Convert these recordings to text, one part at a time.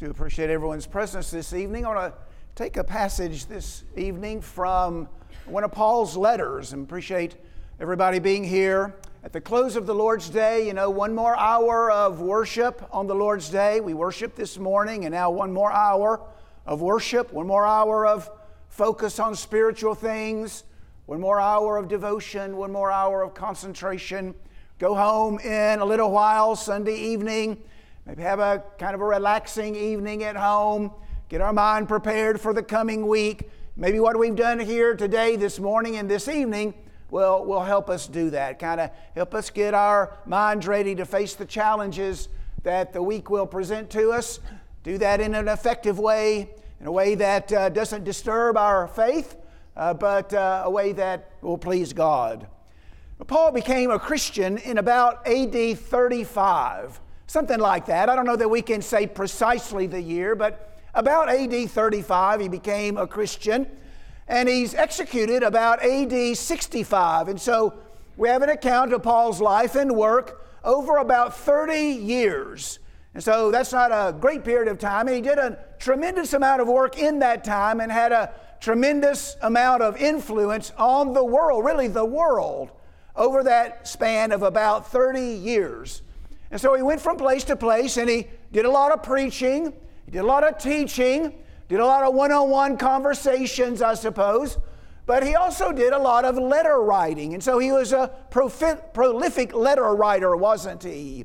Do appreciate everyone's presence this evening. I want to take a passage this evening from one of Paul's letters and appreciate everybody being here. At the close of the Lord's Day, one more hour of worship on the Lord's Day. We worshiped this morning, and now one more hour of worship, one more hour of focus on spiritual things, one more hour of devotion, one more hour of concentration. Go home in a little while, Sunday evening. Maybe have a kind of a relaxing evening at home. Get our mind prepared for the coming week. Maybe what we've done here today, this morning, and this evening will help us do that. Kind of help us get our minds ready to face the challenges that the week will present to us. Do that in an effective way, in a way that doesn't disturb our faith, but a way that will please God. Paul became a Christian in about AD 35. Something like that. I don't know that we can say precisely the year, but about AD 35 he became a Christian, and he's executed about AD 65. And so we have an account of Paul's life and work over about 30 years. And so that's not a great period of time. And he did a tremendous amount of work in that time and had a tremendous amount of influence on the world, really the world, over that span of about 30 years. And so he went from place to place, and he did a lot of preaching, he did a lot of teaching, did a lot of one-on-one conversations, I suppose, but he also did a lot of letter writing. And so he was a prolific letter writer, wasn't he?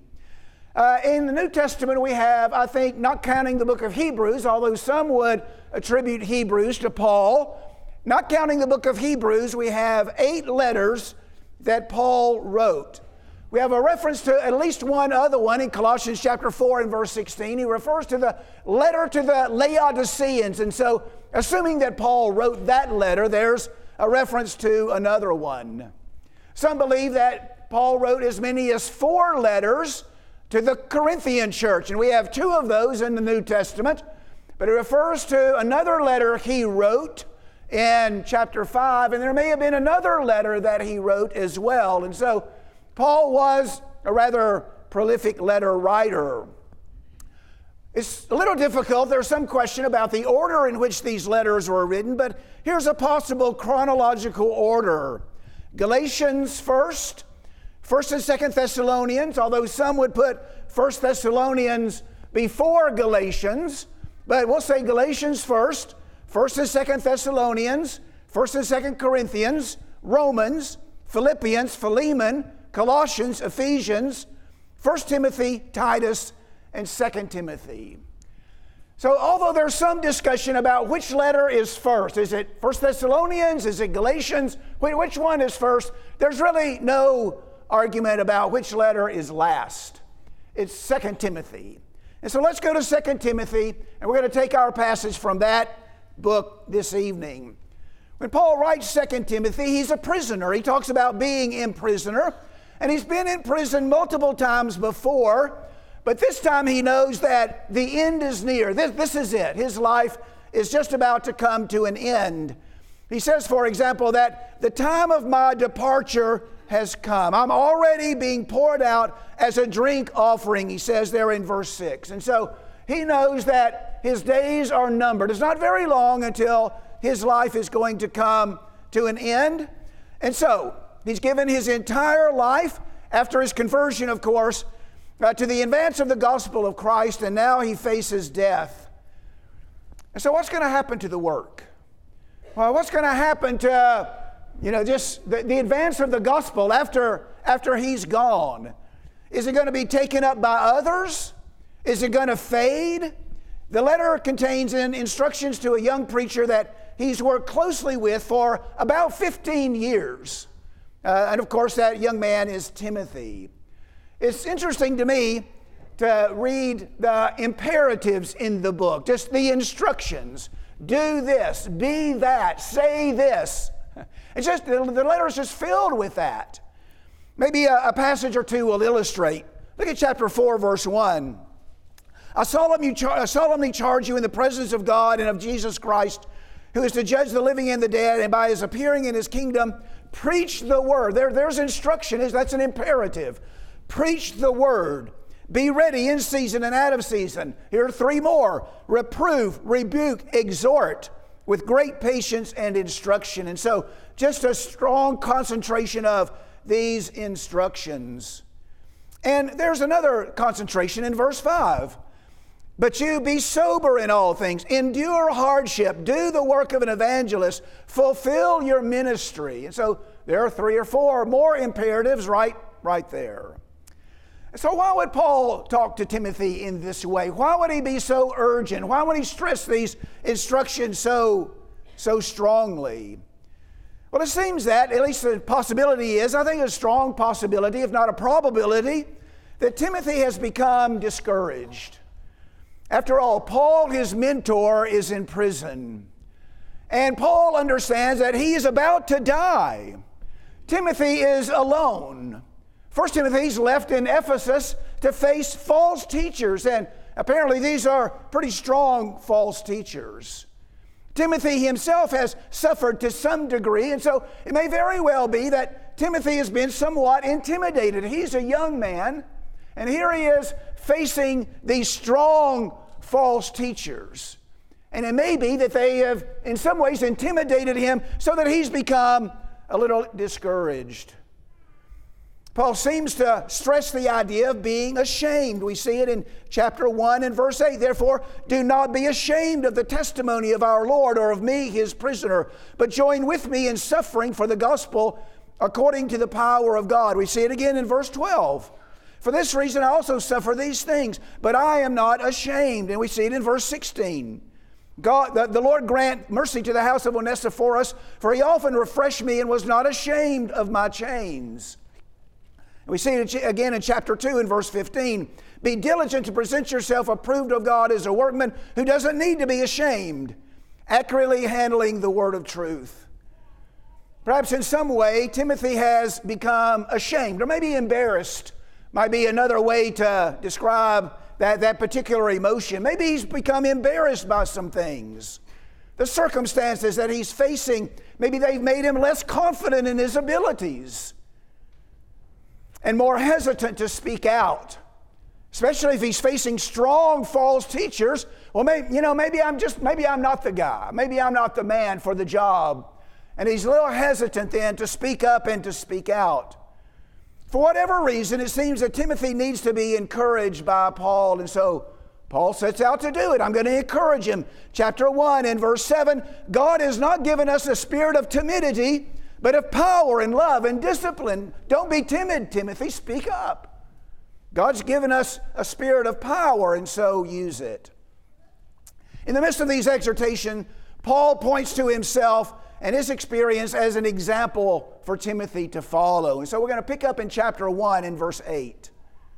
In the New Testament we have, I think, not counting the book of Hebrews, although some would attribute Hebrews to Paul, not counting the book of Hebrews, we have 8 letters that Paul wrote. We have a reference to at least one other one in Colossians chapter 4 and verse 16. He refers to the letter to the Laodiceans. And so, assuming that Paul wrote that letter, there's a reference to another one. Some believe that Paul wrote as many as 4 letters to the Corinthian church. And we have 2 of those in the New Testament. But it refers to another letter he wrote in chapter 5. And there may have been another letter that he wrote as well. And so, Paul was a rather prolific letter writer. It's a little difficult. There's some question about the order in which these letters were written, but here's a possible chronological order. Galatians first, 1st and 2nd Thessalonians, although some would put 1st Thessalonians before Galatians, but we'll say Galatians first, 1st and 2nd Thessalonians, 1st and 2nd Corinthians, Romans, Philippians, Philemon, Colossians, Ephesians, 1 Timothy, Titus, and 2 Timothy. So although there's some discussion about which letter is first, is it 1 Thessalonians, is it Galatians, which one is first, there's really no argument about which letter is last. It's 2 Timothy. And so let's go to 2 Timothy, and we're going to take our passage from that book this evening. When Paul writes 2 Timothy, he's a prisoner. He talks about being in prisoner. And he's been in prison multiple times before, but this time he knows that the end is near. This is it. His life is just about to come to an end. He says, for example, that the time of my departure has come. I'm already being poured out as a drink offering, he says there in verse 6. And so he knows that his days are numbered. It's not very long until his life is going to come to an end. And so he's given his entire life, after his conversion, of course, to the advance of the gospel of Christ, and now he faces death. And so what's going to happen to the work? Well, what's going to happen to, just the advance of the gospel after he's gone? Is it going to be taken up by others? Is it going to fade? The letter contains instructions to a young preacher that he's worked closely with for about 15 years. And of course, that young man is Timothy. It's interesting to me to read the imperatives in the book, just the instructions. Do this, be that, say this. It's just, the letter is just filled with that. Maybe a passage or two will illustrate. Look at chapter 4, verse 1. I solemnly charge you in the presence of God and of Jesus Christ, who is to judge the living and the dead, and by his appearing in his kingdom, preach the word. There's instruction. That's an imperative. Preach the word. Be ready in season and out of season. Here are three more. Reprove, rebuke, exhort with great patience and instruction. And so just a strong concentration of these instructions. And there's another concentration in verse 5. But you be sober in all things, endure hardship, do the work of an evangelist, fulfill your ministry. And so there are three or four more imperatives right there. So why would Paul talk to Timothy in this way? Why would he be so urgent? Why would he stress these instructions so strongly? Well, it seems that, at least the possibility is, I think a strong possibility, if not a probability, that Timothy has become discouraged. After all, Paul, his mentor, is in prison. And Paul understands that he is about to die. Timothy is alone. First Timothy's left in Ephesus to face false teachers, and apparently these are pretty strong false teachers. Timothy himself has suffered to some degree, and so it may very well be that Timothy has been somewhat intimidated. He's a young man, and here he is facing these strong false teachers. And it may be that they have in some ways intimidated him so that he's become a little discouraged. Paul seems to stress the idea of being ashamed. We see it in chapter 1 and verse 8. Therefore, do not be ashamed of the testimony of our Lord or of me, his prisoner, but join with me in suffering for the gospel according to the power of God. We see it again in verse 12. For this reason I also suffer these things, but I am not ashamed. And we see it in verse 16. God, the Lord grant mercy to the house of Onesiphorus, for he often refreshed me and was not ashamed of my chains. We see it again in chapter 2 and verse 15. Be diligent to present yourself approved of God as a workman who doesn't need to be ashamed, accurately handling the word of truth. Perhaps in some way Timothy has become ashamed or maybe embarrassed. Might be another way to describe that particular emotion. Maybe he's become embarrassed by some things. The circumstances that he's facing, maybe they've made him less confident in his abilities and more hesitant to speak out, especially if he's facing strong false teachers. Well, maybe I'm not the guy. Maybe I'm not the man for the job. And he's a little hesitant then to speak up and to speak out. For whatever reason, it seems that Timothy needs to be encouraged by Paul, and so Paul sets out to do it. I'm going to encourage him. Chapter 1 and verse 7, God has not given us a spirit of timidity, but of power and love and discipline. Don't be timid, Timothy. Speak up. God's given us a spirit of power, and so use it. In the midst of these exhortations, Paul points to himself and his experience as an example for Timothy to follow. And so we're going to pick up in chapter 1 and verse 8.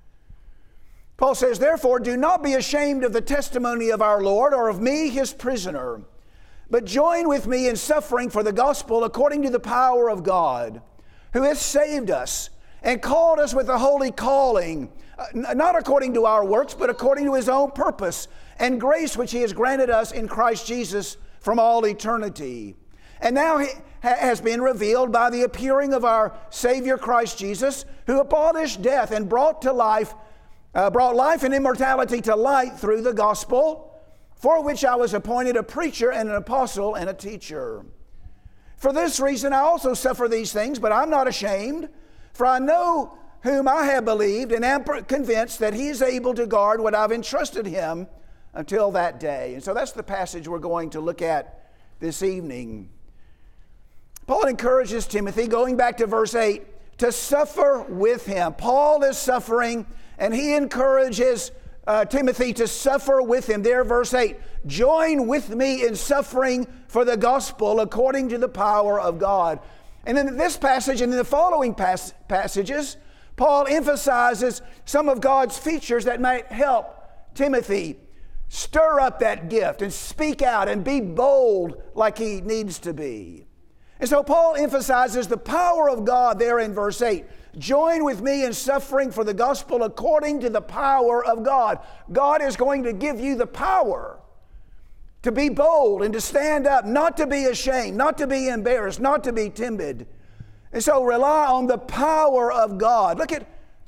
Paul says, therefore, do not be ashamed of the testimony of our Lord or of me, his prisoner, but join with me in suffering for the gospel according to the power of God, who has saved us and called us with a holy calling, not according to our works, but according to his own purpose and grace which he has granted us in Christ Jesus from all eternity. And now he has been revealed by the appearing of our Savior Christ Jesus, who abolished death and brought life and immortality to light through the gospel, for which I was appointed a preacher and an apostle and a teacher. For this reason I also suffer these things, but I'm not ashamed, for I know whom I have believed and am convinced that he is able to guard what I've entrusted him until that day. And so that's the passage we're going to look at this evening. Paul encourages Timothy, going back to verse 8, to suffer with him. Paul is suffering, and he encourages Timothy to suffer with him. There, verse 8, join with me in suffering for the gospel according to the power of God. And in this passage and in the following passages, Paul emphasizes some of God's features that might help Timothy stir up that gift and speak out and be bold like he needs to be. And so Paul emphasizes the power of God there in verse 8. Join with me in suffering for the gospel according to the power of God. God is going to give you the power to be bold and to stand up, not to be ashamed, not to be embarrassed, not to be timid. And so rely on the power of God. Look at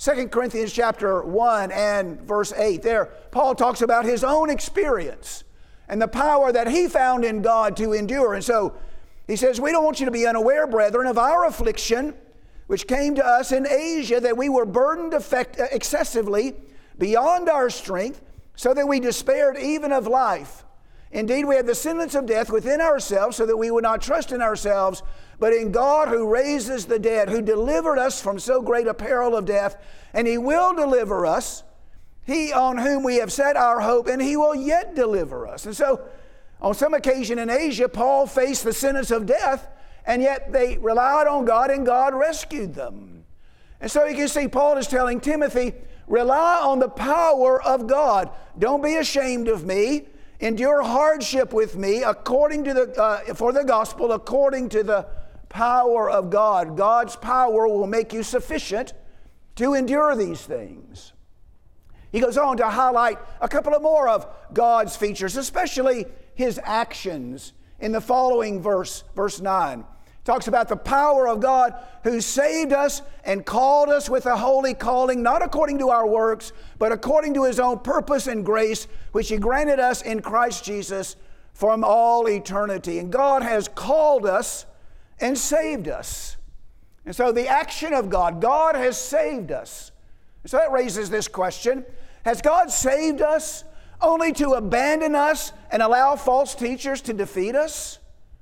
2 Corinthians chapter 1 and verse 8. There, Paul talks about his own experience and the power that he found in God to endure. And so he says, we don't want you to be unaware, brethren, of our affliction, which came to us in Asia, that we were burdened excessively beyond our strength, so that we despaired even of life. Indeed, we had the sentence of death within ourselves, so that we would not trust in ourselves, but in God who raises the dead, who delivered us from so great a peril of death, and he will deliver us, he on whom we have set our hope, and he will yet deliver us. And so, on some occasion in Asia, Paul faced the sentence of death, and yet they relied on God, and God rescued them. And so you can see Paul is telling Timothy, rely on the power of God. Don't be ashamed of me. Endure hardship with me according to for the gospel, according to the power of God. God's power will make you sufficient to endure these things. He goes on to highlight a couple of more of God's features, especially his actions in the following verse 9. Talks about the power of God who saved us and called us with a holy calling, not according to our works, but according to his own purpose and grace, which he granted us in Christ Jesus from all eternity. And God has called us and saved us. And so the action of God has saved us. So that raises this question: has God saved us only to abandon us and allow false teachers to defeat us?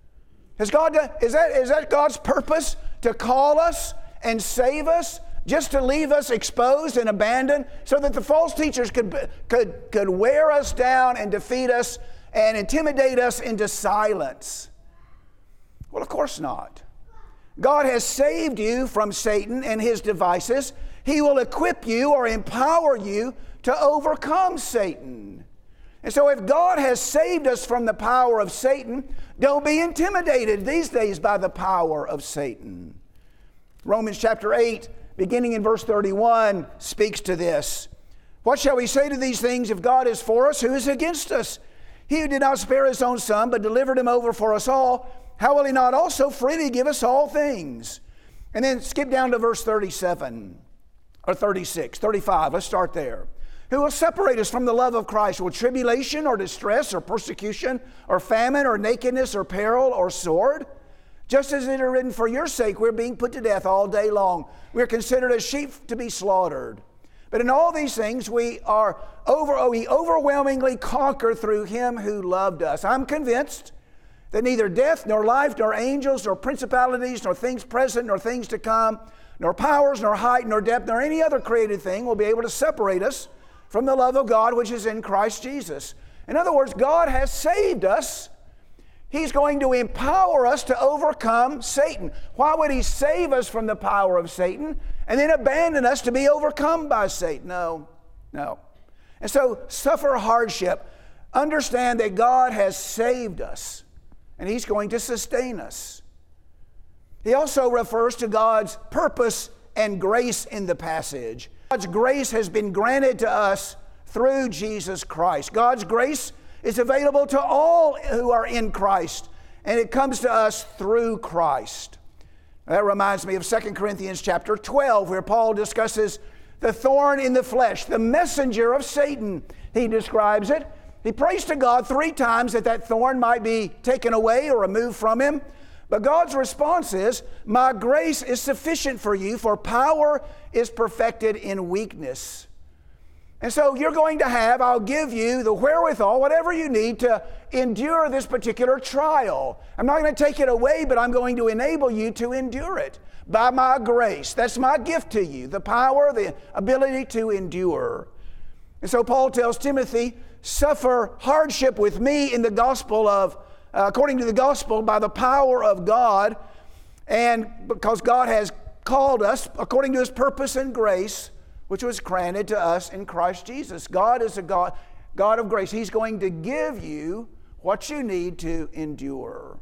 Is that God's purpose, to call us and save us, just to leave us exposed and abandoned so that the false teachers could wear us down and defeat us and intimidate us into silence? Well, of course not. God has saved you from Satan and his devices. He will equip you or empower you to overcome Satan. And so if God has saved us from the power of Satan, don't be intimidated these days by the power of Satan. Romans chapter 8, beginning in verse 31, speaks to this. What shall we say to these things? If God is for us, who is against us? He who did not spare his own son, but delivered him over for us all, how will he not also freely give us all things? And then skip down to verse 37, or 36, 35. Let's start there. Who will separate us from the love of Christ? Will tribulation or distress or persecution or famine or nakedness or peril or sword? Just as it is written, for your sake we're being put to death all day long. We're considered as sheep to be slaughtered. But in all these things we overwhelmingly conquer through him who loved us. I'm convinced that neither death nor life nor angels nor principalities nor things present nor things to come nor powers nor height nor depth nor any other created thing will be able to separate us from the love of God which is in Christ Jesus. In other words, God has saved us. He's going to empower us to overcome Satan. Why would he save us from the power of Satan and then abandon us to be overcome by Satan? No. And so suffer hardship. Understand that God has saved us and he's going to sustain us. He also refers to God's purpose and grace in the passage. God's grace has been granted to us through Jesus Christ. God's grace is available to all who are in Christ, and it comes to us through Christ. That reminds me of 2 Corinthians chapter 12, where Paul discusses the thorn in the flesh, the messenger of Satan, he describes it. He prays to God 3 times that thorn might be taken away or removed from him. But God's response is, my grace is sufficient for you, for power is perfected in weakness. And so I'll give you the wherewithal, whatever you need to endure this particular trial. I'm not going to take it away, but I'm going to enable you to endure it by my grace. That's my gift to you, the power, the ability to endure. And so Paul tells Timothy, suffer hardship with me in the gospel according to the gospel by the power of God, and because God has called us according to his purpose and grace, which was granted to us in Christ Jesus. God is a God of grace. He's going to give you what you need to endure.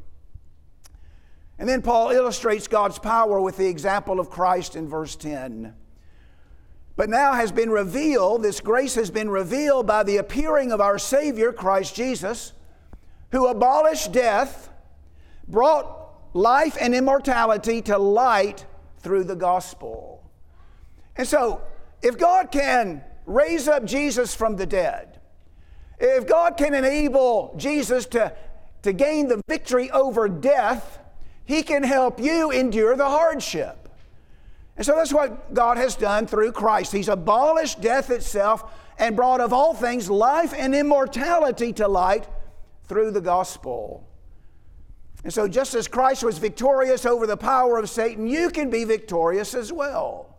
And then Paul illustrates God's power with the example of Christ in verse 10. But now this grace has been revealed by the appearing of our Savior, Christ Jesus, who abolished death, brought life and immortality to light through the gospel. And so, if God can raise up Jesus from the dead, if God can enable Jesus to gain the victory over death, He can help you endure the hardship. And so that's what God has done through Christ. He's abolished death itself and brought of all things life and immortality to light through the gospel. And so just as Christ was victorious over the power of Satan, you can be victorious as well.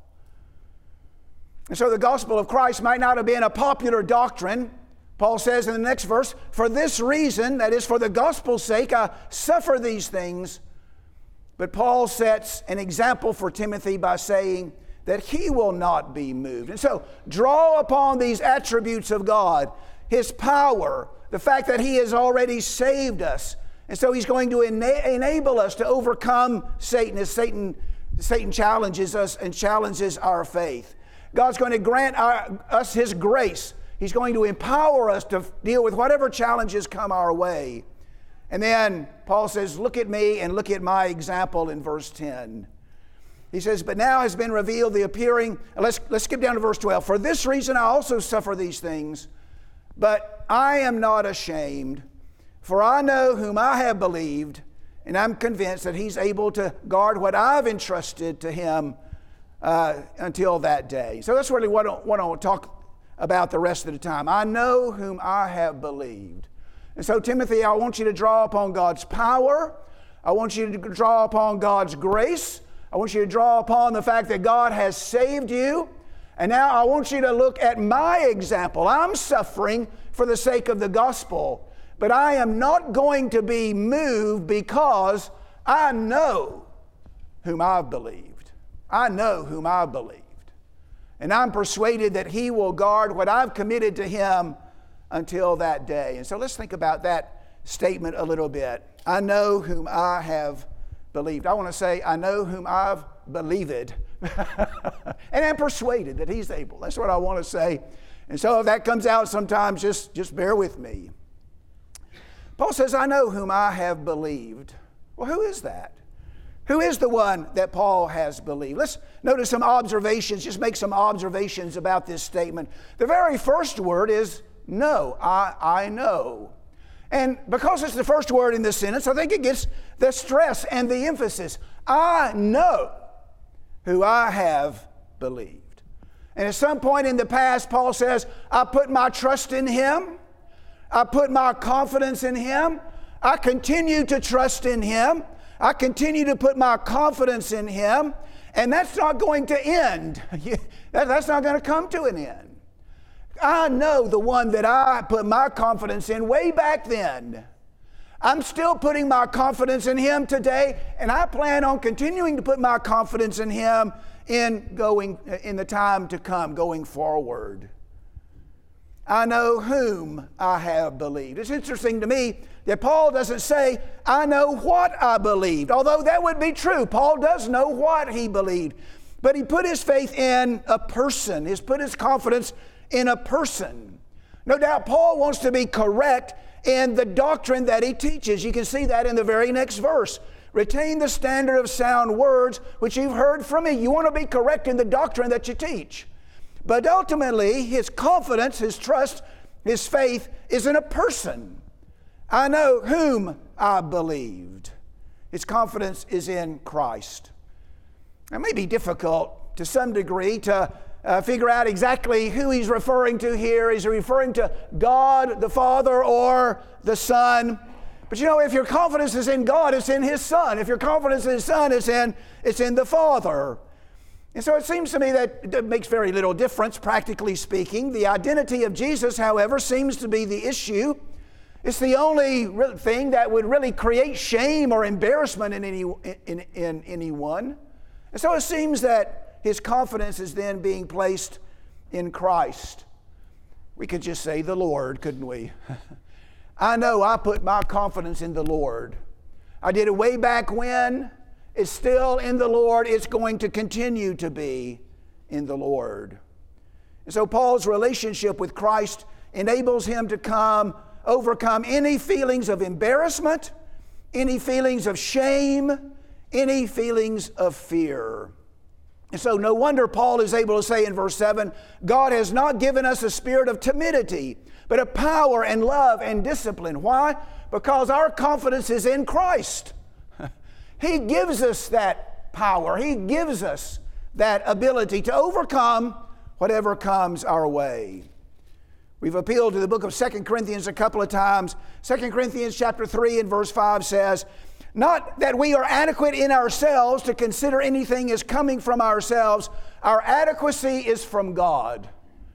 And so the gospel of Christ might not have been a popular doctrine. Paul says in the next verse, for this reason, that is for the gospel's sake, I suffer these things. But Paul sets an example for Timothy by saying that he will not be moved. And so draw upon these attributes of God, His power, the fact that He has already saved us. And so He's going to enable us to overcome Satan as Satan challenges us and challenges our faith. God's going to grant us His grace. He's going to empower us to deal with whatever challenges come our way. And then Paul says, look at me and look at my example in verse 10. He says, but now has been revealed the appearing, let's skip down to verse 12. For this reason I also suffer these things, but I am not ashamed, for I know whom I have believed, and I'm convinced that He's able to guard what I've entrusted to Him until that day. So that's really what I want to talk about the rest of the time. I know whom I have believed. And so, Timothy, I want you to draw upon God's power. I want you to draw upon God's grace. I want you to draw upon the fact that God has saved you. And now I want you to look at my example. I'm suffering for the sake of the gospel, but I am not going to be moved because I know whom I've believed. I know whom I've believed. And I'm persuaded that He will guard what I've committed to Him until that day. And so let's think about that statement a little bit. I know whom I have believed. I want to say, I know whom I've believed. And I'm persuaded that He's able. That's what I want to say. And so if that comes out sometimes, just bear with me. Paul says, I know whom I have believed. Well, who is that? Who is the one that Paul has believed? Let's notice some observations, just make some observations about this statement. The very first word is know. I know. And because it's the first word in this sentence, I think it gets the stress and the emphasis. I know who I have believed. And at some point in the past, Paul says, I put my trust in Him. I put my confidence in Him. I continue to trust in Him. I continue to put my confidence in Him. And that's not going to end. That's not going to come to an end. I know the one that I put my confidence in way back then. I'm still putting my confidence in Him today, and I plan on continuing to put my confidence in Him in the time to come, going forward. I know whom I have believed. It's interesting to me that Paul doesn't say, I know what I believed, although that would be true. Paul does know what he believed, but he put his faith in a person. He's put his confidence in a person. No doubt Paul wants to be correct in the doctrine that he teaches. You can see that in the very next verse. Retain the standard of sound words which you've heard from me. You want to be correct in the doctrine that you teach. But ultimately, his confidence, his trust, his faith is in a person. I know whom I believed. His confidence is in Christ. It may be difficult to some degree to figure out exactly who he's referring to here. Is he referring to God the Father or the Son? But you know, if your confidence is in God, it's in His Son. If your confidence in His Son, it's in the Father. And so it seems to me that it makes very little difference, practically speaking. The identity of Jesus, however, seems to be the issue. It's the only thing that would really create shame or embarrassment in anyone. And so it seems that his confidence is then being placed in Christ. We could just say the Lord, couldn't we? I know I put my confidence in the Lord. I did it way back when. It's still in the Lord. It's going to continue to be in the Lord. And so Paul's relationship with Christ enables him to overcome any feelings of embarrassment, any feelings of shame, any feelings of fear. And so no wonder Paul is able to say in verse 7, God has not given us a spirit of timidity, but of power and love and discipline. Why? Because our confidence is in Christ. He gives us that power. He gives us that ability to overcome whatever comes our way. We've appealed to the book of 2 Corinthians a couple of times. 2 Corinthians chapter 3 and verse 5 says, not that we are adequate in ourselves to consider anything as coming from ourselves. Our adequacy is from God.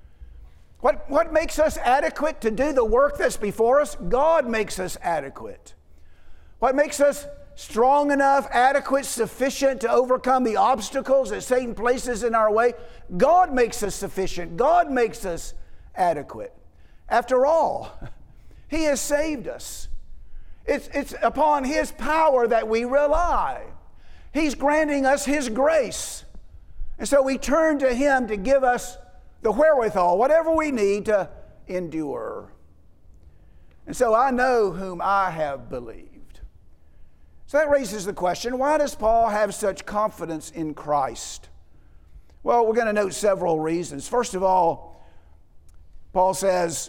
What makes us adequate to do the work that's before us? God makes us adequate. What makes us strong enough, adequate, sufficient to overcome the obstacles that Satan places in our way? God makes us sufficient. God makes us adequate. After all, He has saved us. It's upon His power that we rely. He's granting us His grace. And so we turn to Him to give us the wherewithal, whatever we need to endure. And so I know whom I have believed. So that raises the question, why does Paul have such confidence in Christ? Well, we're going to note several reasons. First of all, Paul says,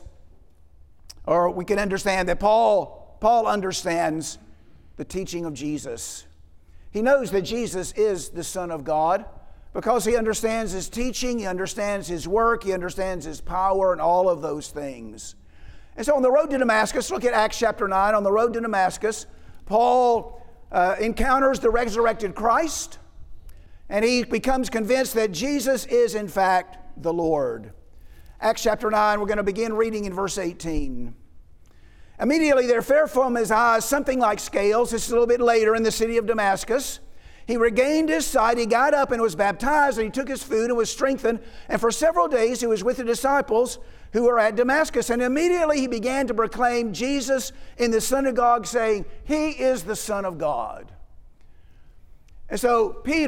or we can understand that Paul understands the teaching of Jesus. He knows that Jesus is the Son of God because he understands His teaching, he understands His work, he understands His power and all of those things. And so on the road to Damascus, look at Acts chapter 9. On the road to Damascus, Paul encounters the resurrected Christ, and he becomes convinced that Jesus is in fact the Lord. Acts chapter 9, we're going to begin reading in verse 18. Immediately there fell from his eyes something like scales. This is a little bit later in the city of Damascus. He regained his sight, he got up and was baptized, and he took his food and was strengthened. And for several days he was with the disciples who were at Damascus. And immediately he began to proclaim Jesus in the synagogue, saying, He is the Son of God. And so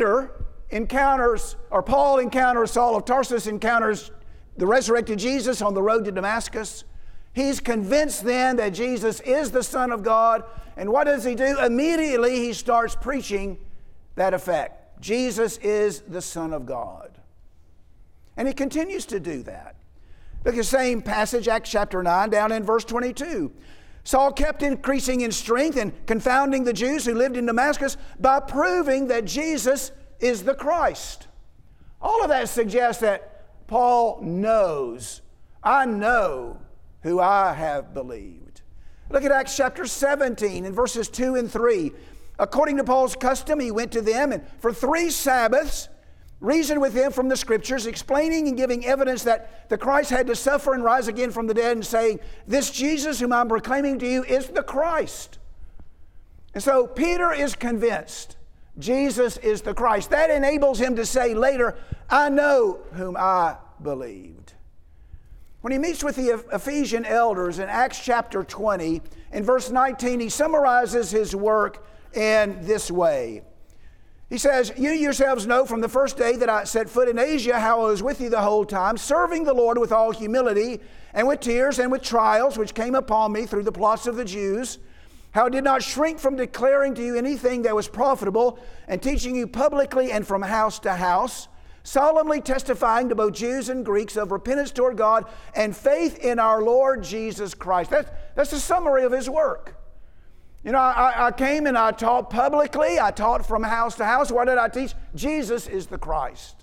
Paul encounters, Saul of Tarsus encounters the resurrected Jesus on the road to Damascus. He's convinced then that Jesus is the Son of God. And what does he do? Immediately he starts preaching that effect. Jesus is the Son of God. And he continues to do that. Look at the same passage, Acts chapter 9, down in verse 22. Saul kept increasing in strength and confounding the Jews who lived in Damascus by proving that Jesus is the Christ. All of that suggests that Paul knows, I know who I have believed. Look at Acts chapter 17 in verses 2 and 3. According to Paul's custom, he went to them and for 3 Sabbaths reasoned with them from the Scriptures, explaining and giving evidence that the Christ had to suffer and rise again from the dead, and saying, this Jesus whom I'm proclaiming to you is the Christ. And so Peter is convinced Jesus is the Christ. That enables him to say later, I know whom I believed. When he meets with the Ephesian elders in Acts chapter 20, in verse 19, he summarizes his work in this way. He says, you yourselves know from the first day that I set foot in Asia how I was with you the whole time, serving the Lord with all humility and with tears and with trials which came upon me through the plots of the Jews, how I did not shrink from declaring to you anything that was profitable and teaching you publicly and from house to house, solemnly testifying to both Jews and Greeks of repentance toward God and faith in our Lord Jesus Christ. That's a summary of his work. You know, I came and I taught publicly. I taught from house to house. What did I teach? Jesus is the Christ.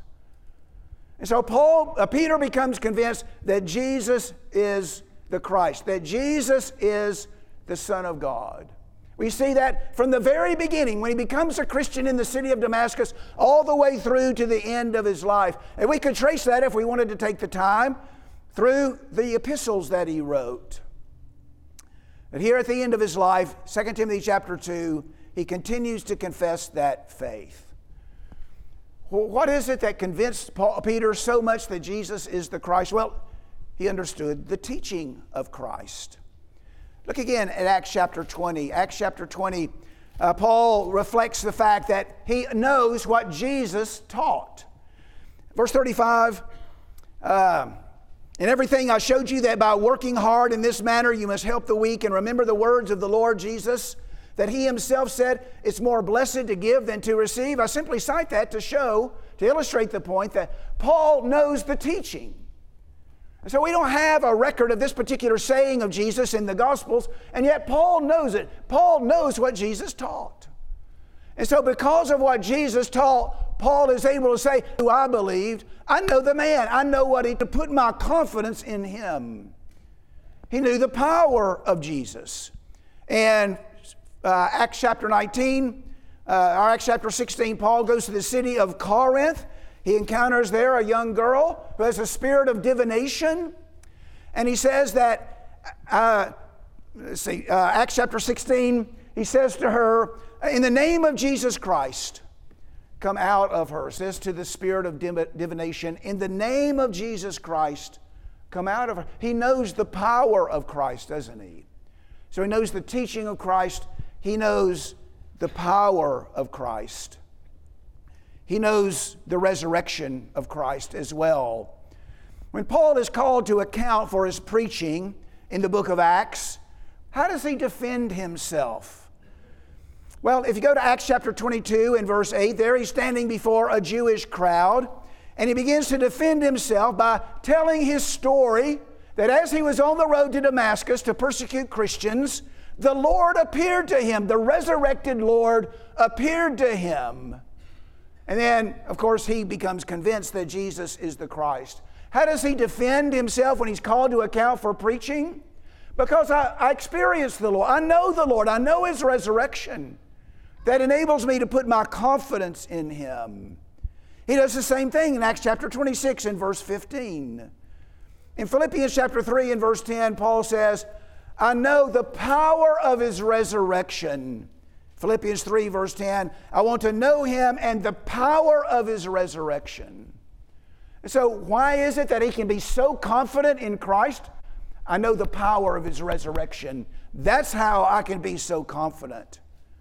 And so Peter becomes convinced that Jesus is the Christ, that Jesus is the Son of God. We see that from the very beginning, when he becomes a Christian in the city of Damascus, all the way through to the end of his life. And we could trace that, if we wanted to take the time, through the epistles that he wrote. But here at the end of his life, 2 Timothy chapter 2, he continues to confess that faith. Well, what is it that convinced Peter so much that Jesus is the Christ? Well, he understood the teaching of Christ. Look again at Acts chapter 20. Acts chapter 20, Paul reflects the fact that he knows what Jesus taught. Verse 35, in everything I showed you that by working hard in this manner you must help the weak, and remember the words of the Lord Jesus, that he himself said, it's more blessed to give than to receive. I simply cite that to show to illustrate the point that Paul knows the teaching. And so we don't have a record of this particular saying of Jesus in the Gospels, and yet Paul knows it. Paul knows what Jesus taught. And so because of what Jesus taught, Paul is able to say, who I believed, I know the man. I know what to put my confidence in him. He knew the power of Jesus. And Acts chapter 19, or Acts chapter 16, Paul goes to the city of Corinth. He encounters there a young girl who has a spirit of divination. And he says that, Acts chapter 16, he says to her, in the name of Jesus Christ, come out of her. It says to the spirit of divination, in the name of Jesus Christ, come out of her. He knows the power of Christ, doesn't he? So he knows the teaching of Christ. He knows the power of Christ. He knows the resurrection of Christ as well. When Paul is called to account for his preaching in the book of Acts, how does he defend himself? Well, if you go to Acts chapter 22 and verse 8, there he's standing before a Jewish crowd, and he begins to defend himself by telling his story that as he was on the road to Damascus to persecute Christians, the Lord appeared to him. The resurrected Lord appeared to him. And then, of course, he becomes convinced that Jesus is the Christ. How does he defend himself when he's called to account for preaching? Because I experienced the Lord. I know the Lord. I know his resurrection. That enables me to put my confidence in him. He does the same thing in Acts chapter 26 and verse 15. In Philippians chapter 3 and verse 10, Paul says, I know the power of his resurrection. Philippians 3 verse 10, I want to know him and the power of his resurrection. And so why is it that he can be so confident in Christ? I know the power of his resurrection. That's how I can be so confident.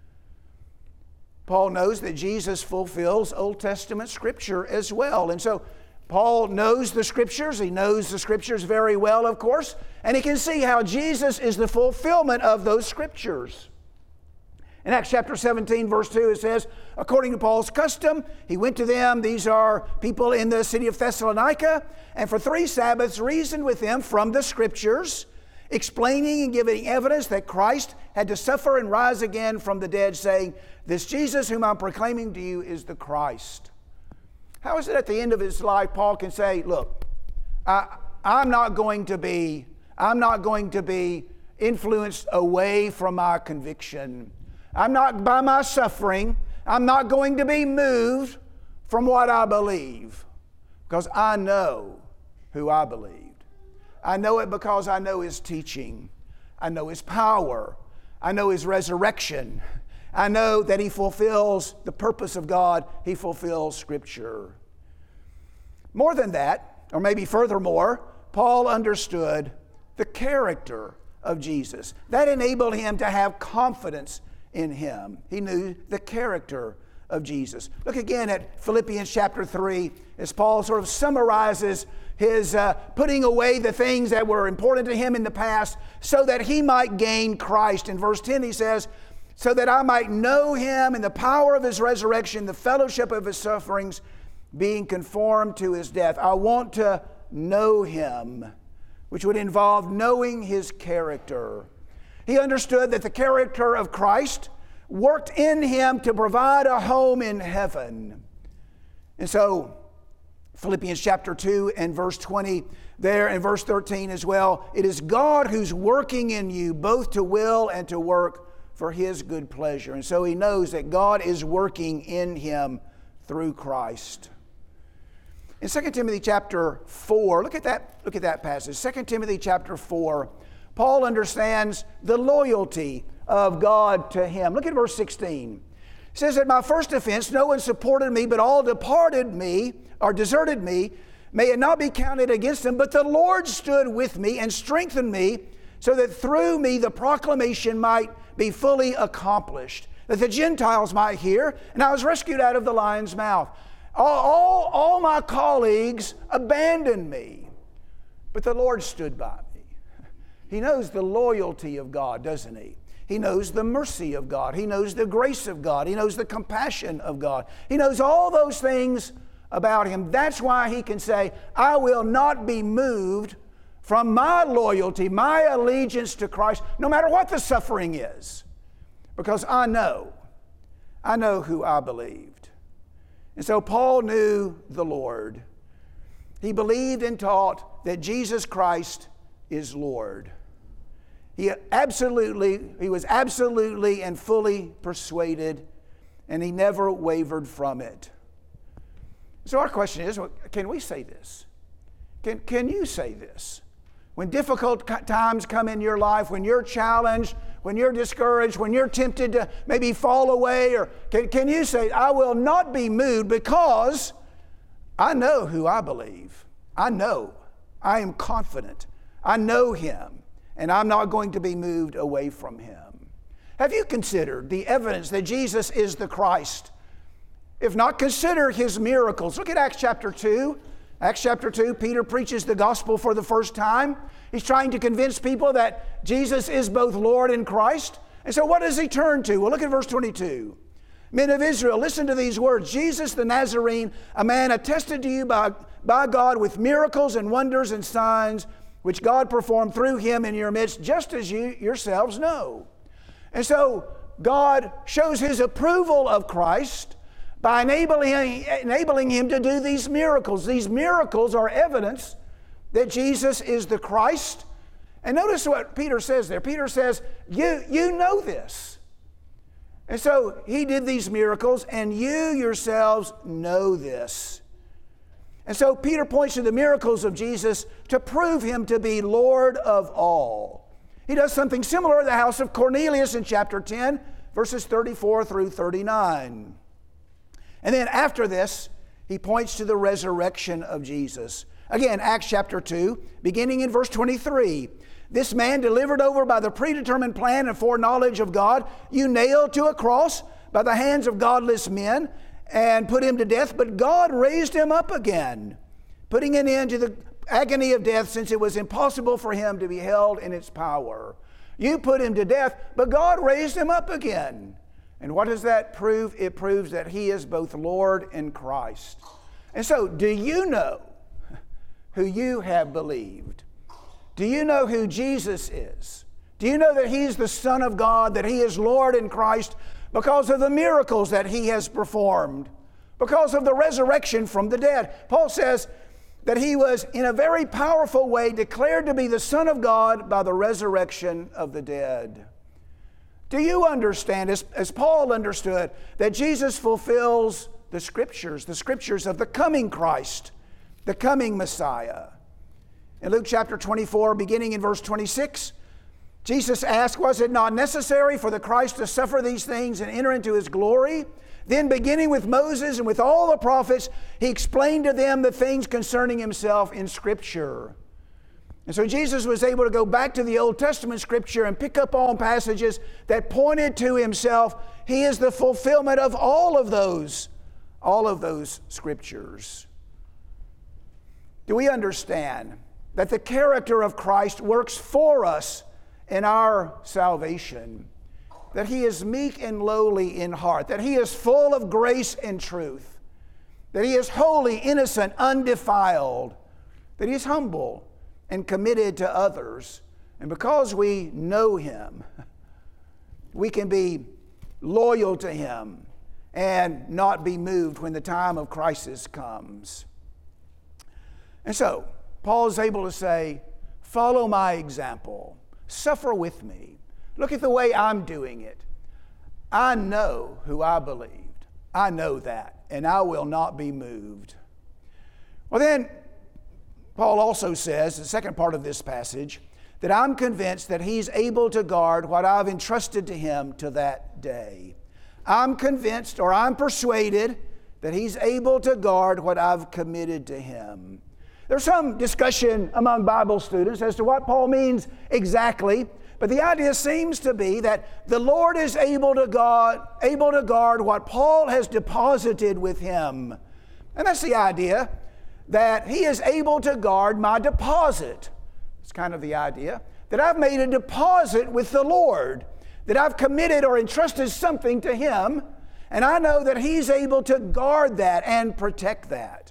Paul knows that Jesus fulfills Old Testament Scripture as well. And so Paul knows the Scriptures. He knows the Scriptures very well, of course. And he can see how Jesus is the fulfillment of those Scriptures. In Acts chapter 17, verse 2, it says, according to Paul's custom, he went to them. These are people in the city of Thessalonica. And for 3 Sabbaths reasoned with them from the Scriptures, explaining and giving evidence that Christ had to suffer and rise again from the dead, saying, this Jesus whom I'm proclaiming to you is the Christ. How is it at the end of his life, Paul can say, look, I'm not going to be influenced away from my conviction. I'm not, by my suffering, I'm not going to be moved from what I believe, because I know who I believed. I know it because I know his teaching. I know his power. I know his resurrection. I know that he fulfills the purpose of God. He fulfills Scripture. More than that, or maybe furthermore, Paul understood the character of Jesus. That enabled him to have confidence in him. He knew the character of Jesus. Look again at Philippians chapter 3 as Paul sort of summarizes his putting away the things that were important to him in the past so that he might gain Christ. In verse 10 he says, so that I might know him and the power of his resurrection, the fellowship of his sufferings, being conformed to his death. I want to know him, which would involve knowing his character. He understood that the character of Christ worked in him to provide a home in heaven. And so, Philippians chapter 2 and verse 20, there and verse 13 as well, it is God who's working in you both to will and to work for his good pleasure. And so he knows that God is working in him through Christ. In 2 Timothy chapter 4, look at that passage. 2 Timothy chapter 4, Paul understands the loyalty of God to him. Look at verse 16. It says, at my first offense, no one supported me, but all departed me, or deserted me. May it not be counted against them, but the Lord stood with me and strengthened me, so that through me the proclamation might be fully accomplished, that the Gentiles might hear, and I was rescued out of the lion's mouth. All my colleagues abandoned me, but the Lord stood by me. He knows the loyalty of God, doesn't he? He knows the mercy of God. He knows the grace of God. He knows the compassion of God. He knows all those things about him. That's why he can say, I will not be moved from my loyalty, my allegiance to Christ, no matter what the suffering is, because I know who I believed. And so Paul knew the Lord. He believed and taught that Jesus Christ is Lord. He was absolutely and fully persuaded, and he never wavered from it. So our question is, can we say this? Can you say this? When difficult times come in your life, when you're challenged, when you're discouraged, when you're tempted to maybe fall away, or can you say, I will not be moved because I know who I believe. I know. I am confident. I know him, and I'm not going to be moved away from him. Have you considered the evidence that Jesus is the Christ? If not, consider his miracles. Look at Acts chapter 2. Acts chapter 2, Peter preaches the gospel for the first time. He's trying to convince people that Jesus is both Lord and Christ. And so what does he turn to? Well, look at verse 22. Men of Israel, listen to these words. Jesus the Nazarene, a man attested to you by God with miracles and wonders and signs, which God performed through him in your midst, just as you yourselves know. And so God shows his approval of Christ by enabling him to do these miracles. These miracles are evidence that Jesus is the Christ. And notice what Peter says there. Peter says, you know this. And so he did these miracles, and you yourselves know this. And so Peter points to the miracles of Jesus to prove him to be Lord of all. He does something similar at the house of Cornelius in chapter 10, verses 34 through 39. And then after this, he points to the resurrection of Jesus. Again, Acts chapter 2, beginning in verse 23. This man delivered over by the predetermined plan and foreknowledge of God, you nailed to a cross by the hands of godless men and put him to death, but God raised him up again, putting an end to the agony of death, since it was impossible for him to be held in its power. You put him to death, but God raised him up again. And what does that prove? It proves that he is both Lord and Christ. And so, do you know who you have believed? Do you know who Jesus is? Do you know that he's the Son of God, that he is Lord and Christ because of the miracles that he has performed, because of the resurrection from the dead? Paul says that he was in a very powerful way declared to be the Son of God by the resurrection of the dead. Do you understand, as Paul understood, that Jesus fulfills the scriptures of the coming Christ, the coming Messiah? In Luke chapter 24, beginning in verse 26, Jesus asked, was it not necessary for the Christ to suffer these things and enter into his glory? Then beginning with Moses and with all the prophets, he explained to them the things concerning himself in Scripture. And so Jesus was able to go back to the Old Testament Scripture and pick up on passages that pointed to himself. He is the fulfillment of all of those Scriptures. Do we understand that the character of Christ works for us in our salvation? That he is meek and lowly in heart, that he is full of grace and truth, that he is holy, innocent, undefiled, that he is humble and committed to others. And because we know him, we can be loyal to him and not be moved when the time of crisis comes. And so, Paul is able to say, follow my example, suffer with me. Look at the way I'm doing it. I know who I believed. I know that, and I will not be moved. Well then, Paul also says, the second part of this passage, that I'm convinced that he's able to guard what I've entrusted to him to that day. I'm convinced, or I'm persuaded, that he's able to guard what I've committed to him. There's some discussion among Bible students as to what Paul means exactly, but the idea seems to be that the Lord is able to guard what Paul has deposited with him. And that's the idea, that he is able to guard my deposit. It's kind of the idea that I've made a deposit with the Lord, that I've committed or entrusted something to him, and I know that he's able to guard that and protect that.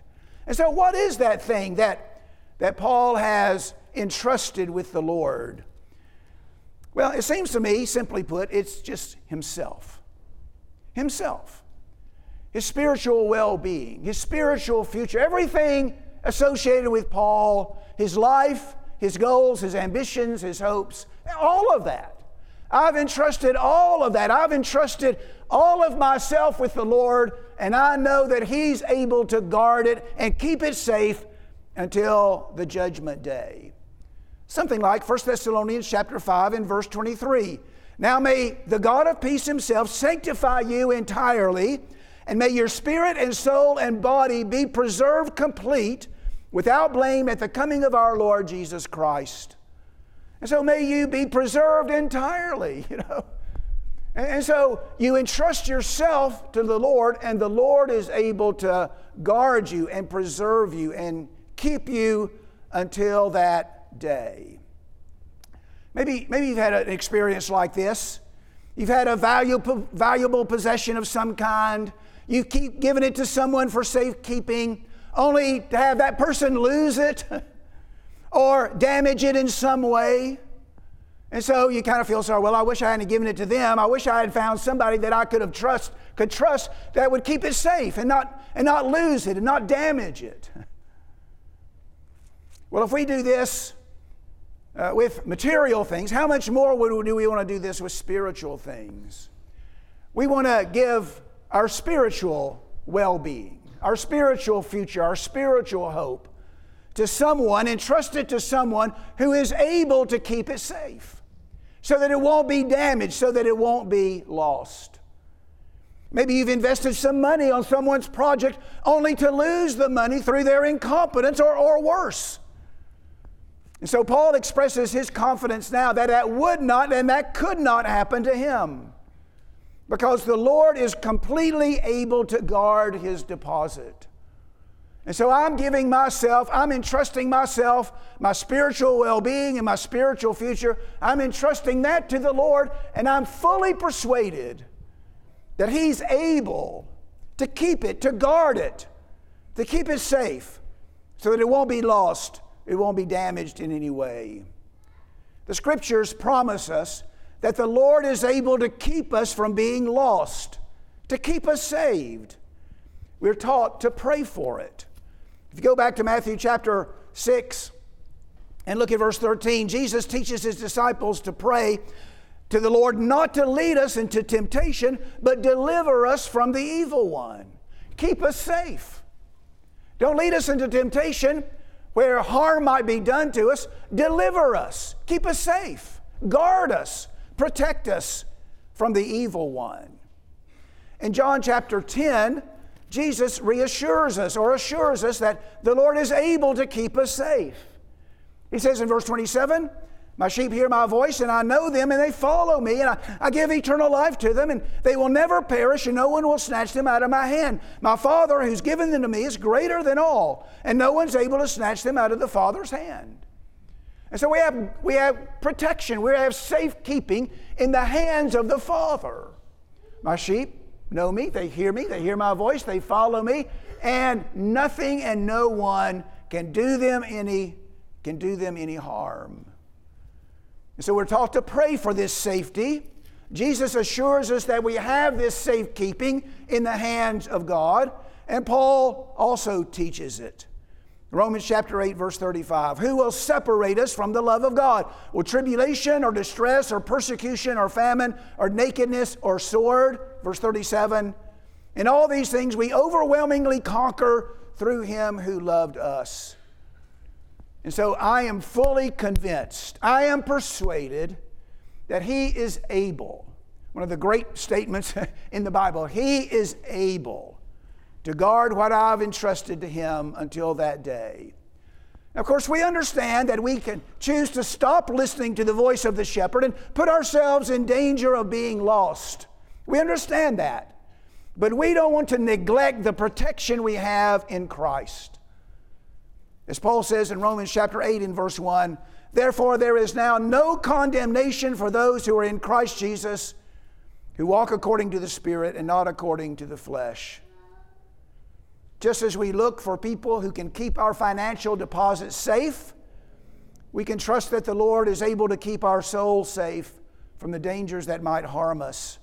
And so what is that thing that Paul has entrusted with the Lord? Well, it seems to me, simply put, it's just himself. Himself. His spiritual well-being, his spiritual future, everything associated with Paul, his life, his goals, his ambitions, his hopes, all of that. I've entrusted all of that. I've entrusted all of myself with the Lord, and I know that He's able to guard it and keep it safe until the judgment day. Something like 1 Thessalonians chapter 5 and verse 23. Now may the God of peace Himself sanctify you entirely, and may your spirit and soul and body be preserved complete, without blame at the coming of our Lord Jesus Christ. And so may you be preserved entirely, And so you entrust yourself to the Lord, and the Lord is able to guard you and preserve you and keep you until that day. Maybe you've had an experience like this. You've had a valuable possession of some kind. You keep giving it to someone for safekeeping, only to have that person lose it or damage it in some way. And so you kind of feel sorry, well, I wish I hadn't given it to them. I wish I had found somebody that I could trust that would keep it safe and not lose it and not damage it. Well, if we do this with material things, how much more do we want to do this with spiritual things? We want to give our spiritual well-being, our spiritual future, our spiritual hope to someone, entrust it to someone who is able to keep it safe so that it won't be damaged, so that it won't be lost. Maybe you've invested some money on someone's project only to lose the money through their incompetence or worse. And so Paul expresses his confidence now that would not and that could not happen to him, because the Lord is completely able to guard his deposit. And so I'm entrusting myself, my spiritual well-being and my spiritual future, I'm entrusting that to the Lord, and I'm fully persuaded that He's able to keep it, to guard it, to keep it safe so that it won't be lost, it won't be damaged in any way. The Scriptures promise us that the Lord is able to keep us from being lost, to keep us saved. We're taught to pray for it. If you go back to Matthew chapter 6 and look at verse 13, Jesus teaches His disciples to pray to the Lord not to lead us into temptation, but deliver us from the evil one. Keep us safe. Don't lead us into temptation where harm might be done to us. Deliver us. Keep us safe. Guard us. Protect us from the evil one. In John chapter 10, Jesus assures us that the Lord is able to keep us safe. He says in verse 27, my sheep hear my voice, and I know them, and they follow me, and I give eternal life to them, and they will never perish, and no one will snatch them out of my hand. My Father who's given them to me is greater than all, and no one's able to snatch them out of the Father's hand. And so we have protection, we have safekeeping in the hands of the Father. My sheep know me, they hear my voice, they follow me, and nothing and no one can do them any harm. And so we're taught to pray for this safety. Jesus assures us that we have this safekeeping in the hands of God, and Paul also teaches it. Romans chapter 8, verse 35. Who will separate us from the love of God? Will tribulation or distress or persecution or famine or nakedness or sword? Verse 37. In all these things we overwhelmingly conquer through Him who loved us. And so I am fully convinced, I am persuaded that He is able. One of the great statements in the Bible, He is able to guard what I've entrusted to Him until that day. Now, of course, we understand that we can choose to stop listening to the voice of the shepherd and put ourselves in danger of being lost. We understand that. But we don't want to neglect the protection we have in Christ. As Paul says in Romans chapter 8 and verse 1, therefore there is now no condemnation for those who are in Christ Jesus, who walk according to the Spirit and not according to the flesh. just as we look for people who can keep our financial deposits safe, we can trust that the Lord is able to keep our soul safe from the dangers that might harm us.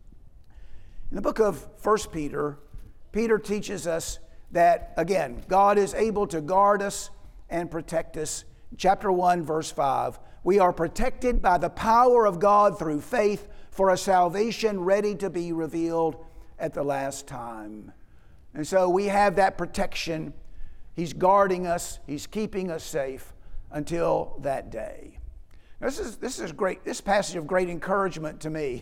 In the book of 1 Peter, Peter teaches us that, again, God is able to guard us and protect us. Chapter 1, verse 5, we are protected by the power of God through faith for a salvation ready to be revealed at the last time. And so we have that protection. He's guarding us. He's keeping us safe until that day. This is great. This passage of great encouragement to me.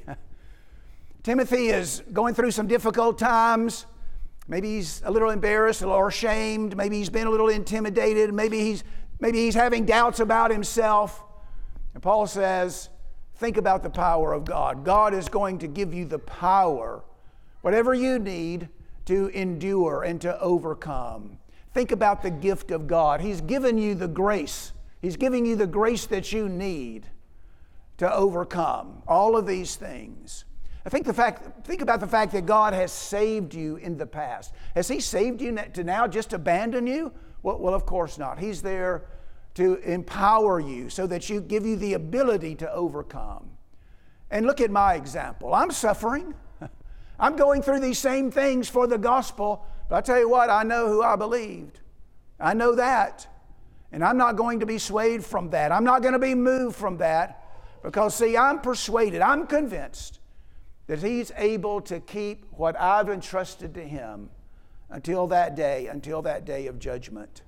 Timothy is going through some difficult times. Maybe he's a little embarrassed or ashamed. Maybe he's been a little intimidated. Maybe he's having doubts about himself. And Paul says, think about the power of God. God is going to give you the power, whatever you need, to endure and to overcome. Think about the gift of God. He's given you the grace. He's giving you the grace that you need to overcome all of these things. Think about the fact that God has saved you in the past. Has He saved you to now just abandon you? Well, of course not. He's there to empower you so that you give you the ability to overcome. And look at my example. I'm suffering. I'm going through these same things for the gospel. But I tell you what, I know who I believed. I know that. And I'm not going to be swayed from that. I'm not going to be moved from that. Because, see, I'm persuaded, I'm convinced that He's able to keep what I've entrusted to Him until that day of judgment.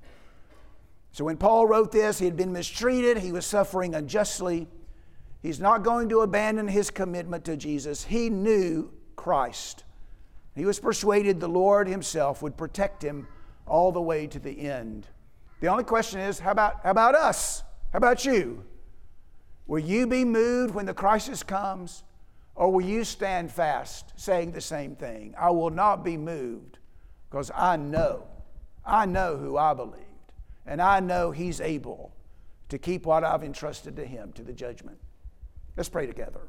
So when Paul wrote this, he had been mistreated, he was suffering unjustly. He's not going to abandon his commitment to Jesus. He knew Christ. He was persuaded the Lord Himself would protect him all the way to the end. The only question is, how about us? How about you? Will you be moved when the crisis comes? Or will you stand fast saying the same thing? I will not be moved because I know who I believed. And I know He's able to keep what I've entrusted to Him to the judgment. Let's pray together.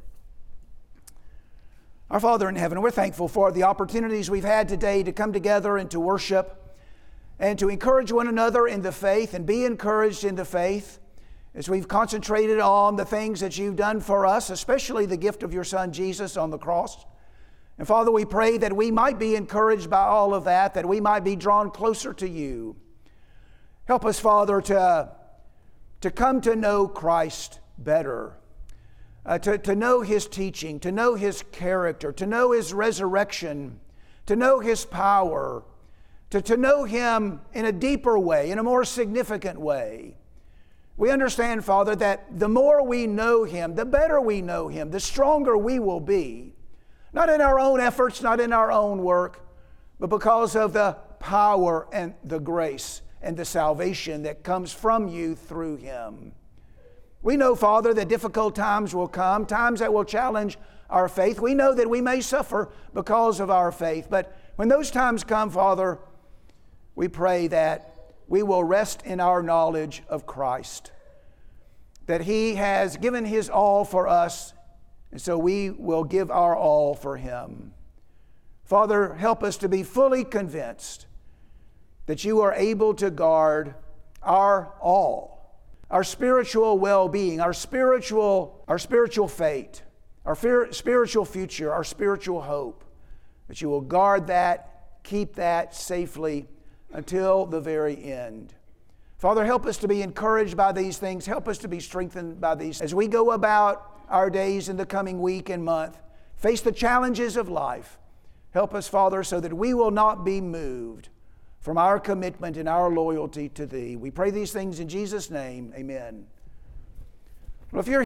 Our Father in heaven, we're thankful for the opportunities we've had today to come together and to worship and to encourage one another in the faith and be encouraged in the faith. As we've concentrated on the things that You've done for us, especially the gift of Your Son Jesus on the cross. And Father, we pray that we might be encouraged by all of that we might be drawn closer to You. Help us, Father, to come to know Christ better, to know His teaching, to know His character, to know His resurrection, to know His power, to know Him in a deeper way, in a more significant way. We understand, Father, that the more we know Him, the better we know Him, the stronger we will be. Not in our own efforts, not in our own work, but because of the power and the grace and the salvation that comes from You through Him. We know, Father, that difficult times will come, times that will challenge our faith. We know that we may suffer because of our faith. But when those times come, Father, we pray that we will rest in our knowledge of Christ, that He has given His all for us, and so we will give our all for Him. Father, help us to be fully convinced that You are able to guard our all, our spiritual well-being, our spiritual fate, our spiritual future, our spiritual hope, that You will guard that, keep that safely until the very end. Father, help us to be encouraged by these things. Help us to be strengthened by these. As we go about our days in the coming week and month, face the challenges of life, help us, Father, so that we will not be moved from our commitment and our loyalty to Thee. We pray these things in Jesus' name. Amen. Well, if you're